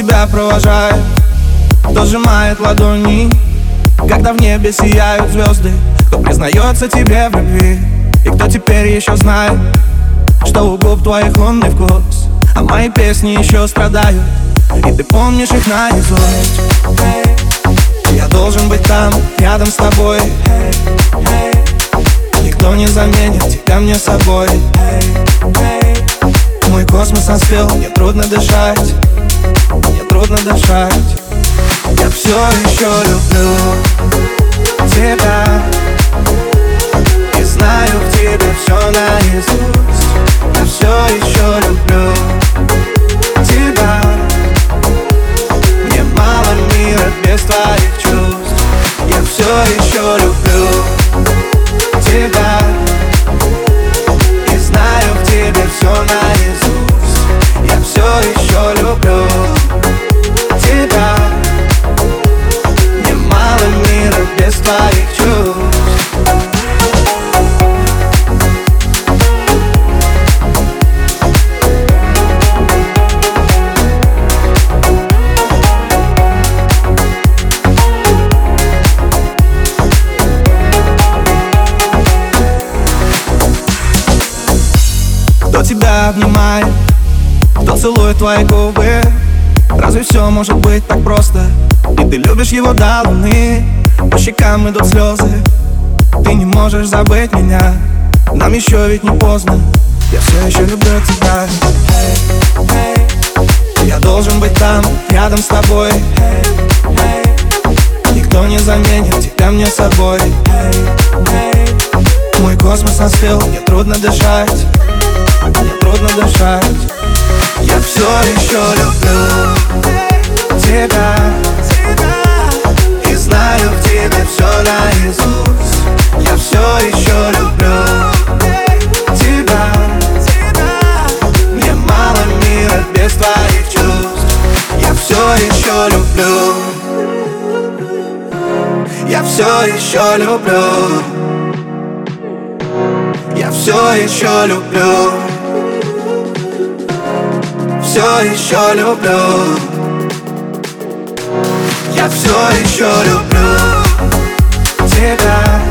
тебя провожает, кто сжимает ладони, когда в небе сияют звезды, кто признается тебе в любви, и кто теперь еще знает, что у губ твоих лунный вкус, а мои песни еще страдают, и ты помнишь их наизусть. Я должен быть там, рядом с тобой. Никто не заменит тебя мне собой. Мой космос остыл, мне трудно дышать, мне трудно дышать. Я все еще люблю тебя и знаю в тебе все наизусть. Я все еще люблю тебя. Мне мало мира без твоих чувств. Я все еще люблю тебя и знаю в тебе все наизусть. Я все еще люблю тебя. Мне мало мира без твоих чувств. Кто тебя обнимает, кто целует твои губы? Разве все может быть так просто? И ты любишь его до луны. По щекам идут слезы, ты не можешь забыть меня. Нам еще ведь не поздно, я все еще люблю тебя. Я должен быть там, рядом с тобой. Никто не заменит тебя мне собой. Мой космос остыл, мне трудно дышать, мне трудно дышать. Я все еще люблю тебя и знаю в тебе все наизусть. Я все еще люблю тебя. Мне мало мира без твоих чувств. Я все еще люблю. Я все еще люблю. Я все еще люблю. Все еще люблю. Я все еще люблю тебя.